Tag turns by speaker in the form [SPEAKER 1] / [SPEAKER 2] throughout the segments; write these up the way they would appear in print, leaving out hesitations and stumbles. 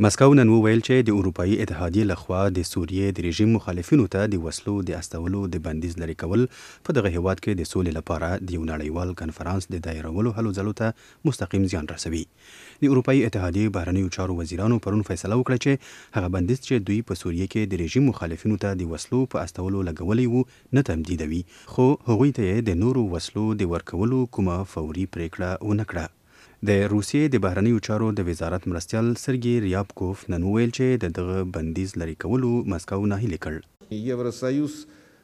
[SPEAKER 1] مسکو نن وویل چې د اروپایي اتحادیې لخوا د سوریې د رژیم مخالفینو ته د وسلو د استولو د بندیز لرې کول په دغه هیواد کې د سولې لپاره د یو نړیوال کنفرانس د دایرولو هلو ځلو ته مستقیم زیان رسوي. د اروپایي اتحادیې بهرنیو چارو وزیرانو پرون فیصله وکړه چې هغه بندیز چې دوی په سوریې کې د رژیم مخالفینو ته د وسلو په استولو لګولی وو نه تمدیدوي، خو هغوی ته یې د نورو وسلو د ورکولو کومه فوري پریکړه ونه کړه. د روسیې د بهرنیو چارو د وزارت مرستیال سرګي ریابکوف نن وویل چې د دغه بندیز لرې کولو مسکو ناهیلی کړ.
[SPEAKER 2] Евросоюз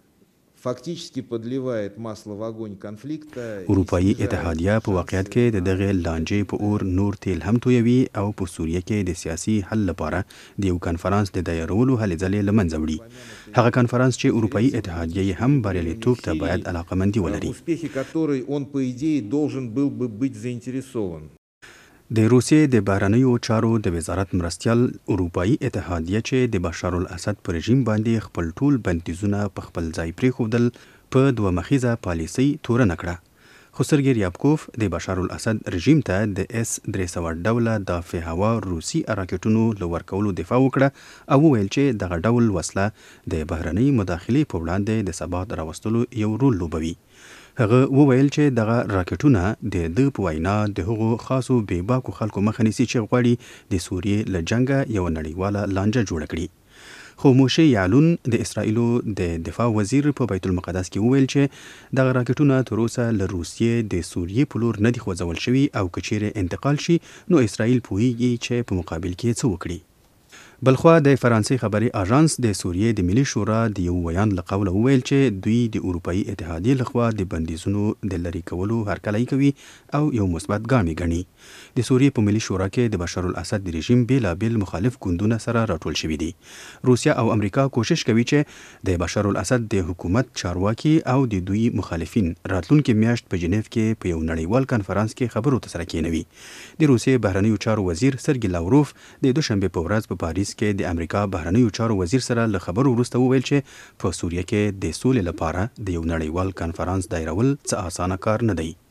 [SPEAKER 2] فاکتیشکی подливает масло в огонь конфلикта.
[SPEAKER 1] اروپایي اتحادیه په واقعیت کې د دغه لانجې په اور نور تیل هم تویوي او په سوریه کې د سیاسي حل لپاره د یو کنفرانس د دایرولو هلې ځلې له منځه وړي. هغه کنفرانس چې اروپایي اتحادیه هم بریالیتوب ته باید علاقمندي ولري.
[SPEAKER 2] успехи которой он по идее должен был бы быть заинтересован.
[SPEAKER 1] د روسیې د بهرنیو چارو د وزارت مرستیال اروپایي اتحادیه چې د بشار الاسد پر رژیم باندې خپل ټول بندیزونه په خپل ځای پرېښودل په دوه مخیزه پالیسۍ تورنه کړه. خو سرګي ریابکوف د بشار الاسد رژیم ته د اس 300 ډوله دافع هوا روسي راکټونو له ورکولو دفاع وکړه او وویل چې دغه ډول وسله د بهرنۍ مداخلې په وړاندې د ثبات راوستلو یو رول لوبوي. هغه وویل چې دغه راکټونه د ده په وینا د هغو خاصو بې باکو خلکو مخه نیسي چې غواړي د سوریې له جنګه یوه نړیواله لانجه جوړه کړي. خو موشه یعلون د اسرائیلو د دفاع وزیر په بیت المقدس کې وویل چې دغه راکټونه تر اوسه له روسیې د سوریې په لور نه دي خوځول شوي او که چیرې انتقال شي نو اسرائیل پوهیږي چې په مقابل کې څه وکړي. بلخوا د فرانسې خبري اژانس د سوریې د ملي شورا د یو ویان له قوله وویل چې دوی د اروپایي اتحادیې لخوا د بندیزونو د لرې کولو هرکلی کوي او یو مثبت ګام یې ګڼي. د سوریې په ملي شورا کې د بشار الاسد د رژیم بیلابیل مخالف ګوندونه سره راټول شوي دي. روسیه او امریکا کوشش کوي چې د بشار الاسد د حکومت چارواکي او د دوی مخالفین راتلونکي میاشت په جنیف کې په یو نړیوال کنفرانس کې خبرو ته سره کېنوي. د روسیې بهرنیو چارو وزیر سرګي لاوروف د دوشنبه په ورځ په پاریس کې د امریکا بهرنیو چارو وزیر سره له خبرو وروسته وویل چې په سوریه کې د سولې لپاره د یو نړیوال کنفرانس دایرول څه اسانه کار نه دی.